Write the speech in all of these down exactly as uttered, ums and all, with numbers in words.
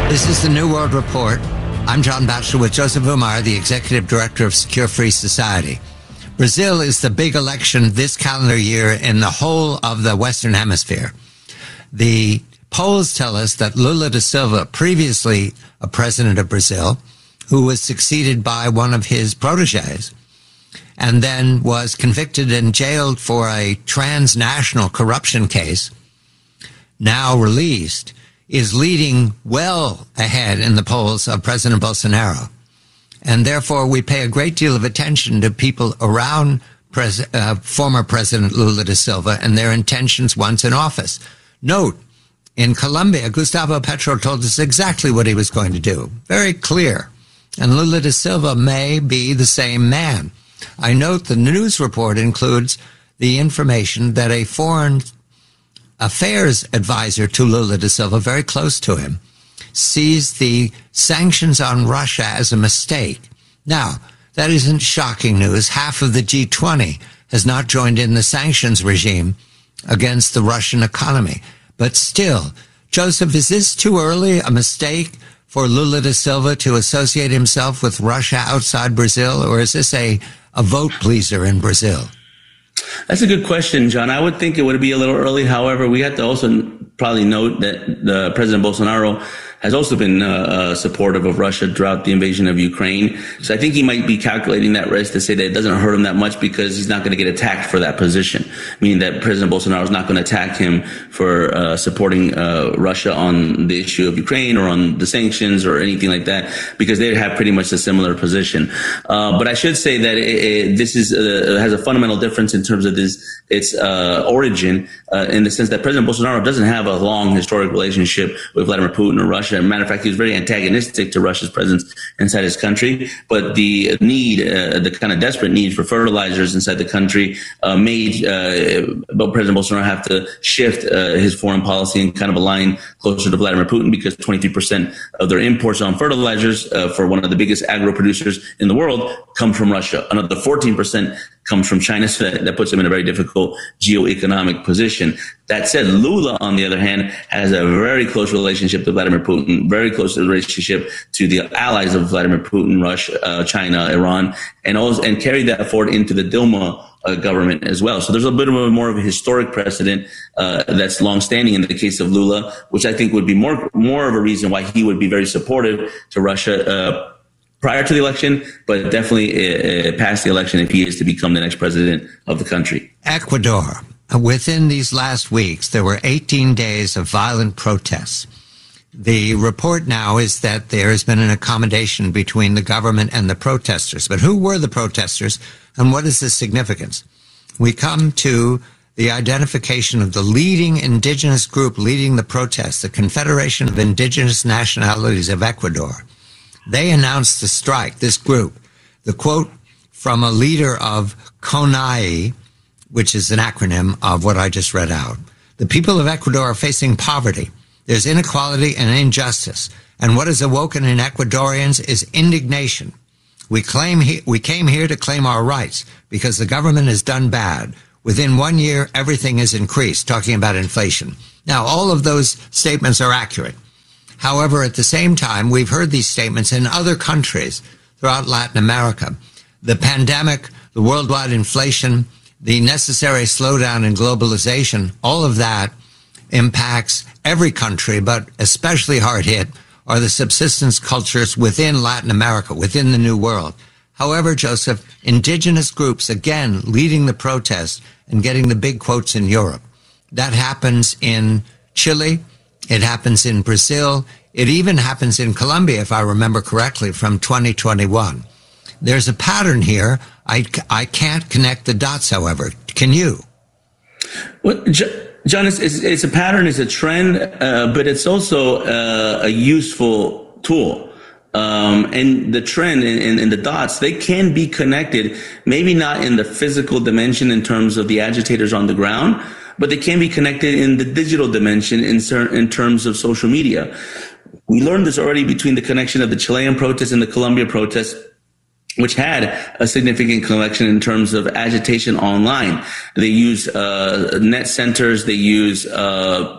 This is the New World Report. I'm John Batchelor with Joseph Umar, the Executive Director of Secure Free Society. Brazil is the big election this calendar year in the whole of the Western Hemisphere. The polls tell us that Lula da Silva, previously a president of Brazil, who was succeeded by one of his proteges, and then was convicted and jailed for a transnational corruption case, now released, is leading well ahead in the polls of President Bolsonaro. And therefore, we pay a great deal of attention to people around pres- uh, former President Lula da Silva and their intentions once in office. Note, in Colombia, Gustavo Petro told us exactly what he was going to do. Very clear. And Lula da Silva may be the same man. I note the news report includes the information that a foreign affairs advisor to Lula da Silva, very close to him, sees the sanctions on Russia as a mistake. Now, that isn't shocking news. Half of the G twenty has not joined in the sanctions regime against the Russian economy. But still, Joseph, is this too early, a mistake for Lula da Silva to associate himself with Russia outside Brazil, or is this a, a vote pleaser in Brazil? That's a good question, John. I would think it would be a little early. However, we have to also probably note that the President Bolsonaro has also been uh, uh, supportive of Russia throughout the invasion of Ukraine. So I think he might be calculating that risk to say that it doesn't hurt him that much because he's not going to get attacked for that position, meaning that President Bolsonaro is not going to attack him for uh, supporting uh, Russia on the issue of Ukraine or on the sanctions or anything like that, because they have pretty much a similar position. Uh, but I should say that it, it, this is uh, has a fundamental difference in terms of this its uh, origin, uh, in the sense that President Bolsonaro doesn't have a long historic relationship with Vladimir Putin or Russia. As a matter of fact, he was very antagonistic to Russia's presence inside his country. But the need, uh, the kind of desperate need for fertilizers inside the country uh, made uh, President Bolsonaro have to shift uh, his foreign policy and kind of align closer to Vladimir Putin, because twenty-three percent of their imports on fertilizers uh, for one of the biggest agro producers in the world come from Russia. Another fourteen percent comes from China, so that, that puts him in a very difficult geoeconomic position. That said, Lula, on the other hand, has a very close relationship to Vladimir Putin, very close relationship to the allies of Vladimir Putin, Russia, uh, China, Iran, and also, and carried that forward into the Dilma uh, government as well. So there's a bit of a more of a historic precedent uh, that's longstanding in the case of Lula, which I think would be more more of a reason why he would be very supportive to Russia uh, prior to the election, but definitely uh, past the election if he is to become the next president of the country. Ecuador. Within these last weeks, there were eighteen days of violent protests. The report now is that there has been an accommodation between the government and the protesters. But who were the protesters, and what is the significance? We come to the identification of the leading indigenous group leading the protests, the Confederation of Indigenous Nationalities of Ecuador. They announced the strike, this group. The quote from a leader of CONAIE, which is an acronym of what I just read out. The people of Ecuador are facing poverty. There's inequality and injustice. And what is awoken in Ecuadorians is indignation. We claim he, we came here to claim our rights because the government has done bad. Within one year, everything has increased, talking about inflation. Now, all of those statements are accurate. However, at the same time, we've heard these statements in other countries throughout Latin America. The pandemic, the worldwide inflation, the necessary slowdown in globalization, all of that impacts every country, but especially hard hit are the subsistence cultures within Latin America, within the New World. However, Joseph, indigenous groups, again, leading the protest and getting the big quotes in Europe. That happens in Chile. It happens in Brazil. It even happens in Colombia, if I remember correctly, from twenty twenty-one. There's a pattern here. I, I can't connect the dots, however. Can you? Well, John, it's, it's, it's a pattern, it's a trend, uh, but it's also uh, a useful tool. Um, and the trend and, and the dots, they can be connected, maybe not in the physical dimension in terms of the agitators on the ground, but they can be connected in the digital dimension in, in terms of social media. We learned this already between the connection of the Chilean protests and the Colombia protests, which had a significant connection in terms of agitation online. They use uh, net centers, they use uh,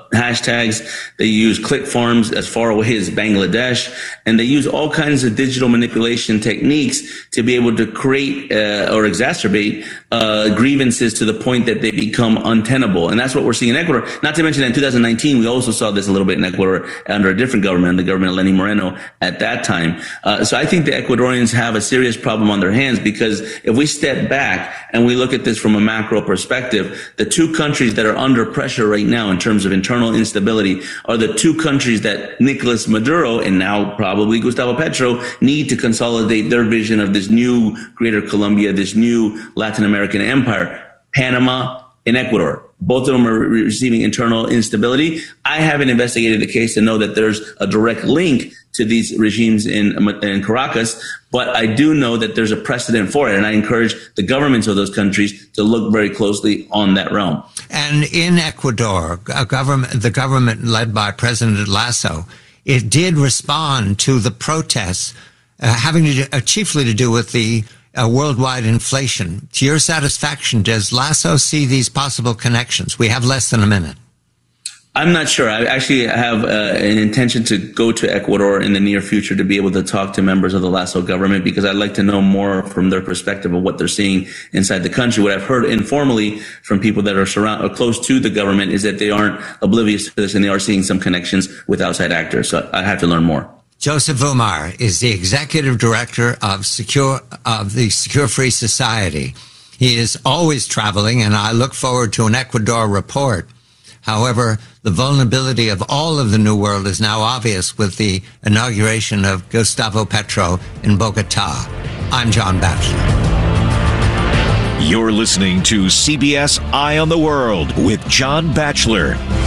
hashtags. They use click farms as far away as Bangladesh, and they use all kinds of digital manipulation techniques to be able to create uh, or exacerbate uh, grievances to the point that they become untenable. And that's what we're seeing in Ecuador. Not to mention that in two thousand nineteen, we also saw this a little bit in Ecuador under a different government, the government of Lenin Moreno at that time. Uh, so I think the Ecuadorians have a serious problem on their hands, because if we step back and we look at this from a macro perspective, the two countries that are under pressure right now in terms of internal instability are the two countries that Nicolas Maduro and now probably Gustavo Petro need to consolidate their vision of this new Greater Colombia, this new Latin American empire, Panama and Ecuador. Both of them are re- receiving internal instability. I haven't investigated the case to know that there's a direct link to these regimes in, in Caracas, but I do know that there's a precedent for it, and I encourage the governments of those countries to look very closely on that realm. And in Ecuador, a government, the government led by President Lasso, it did respond to the protests uh, having to do, uh, chiefly to do with the uh, worldwide inflation. To your satisfaction, does Lasso see these possible connections? We have less than a minute. I'm not sure. I actually have uh, an intention to go to Ecuador in the near future to be able to talk to members of the Lasso government, because I'd like to know more from their perspective of what they're seeing inside the country. What I've heard informally from people that are surround or close to the government is that they aren't oblivious to this, and they are seeing some connections with outside actors. So I have to learn more. Joseph Umar is the executive director of Secure of the Secure Free Society. He is always traveling, and I look forward to an Ecuador report. However, the vulnerability of all of the New World is now obvious with the inauguration of Gustavo Petro in Bogota. I'm John Batchelor. You're listening to C B S Eye on the World with John Batchelor.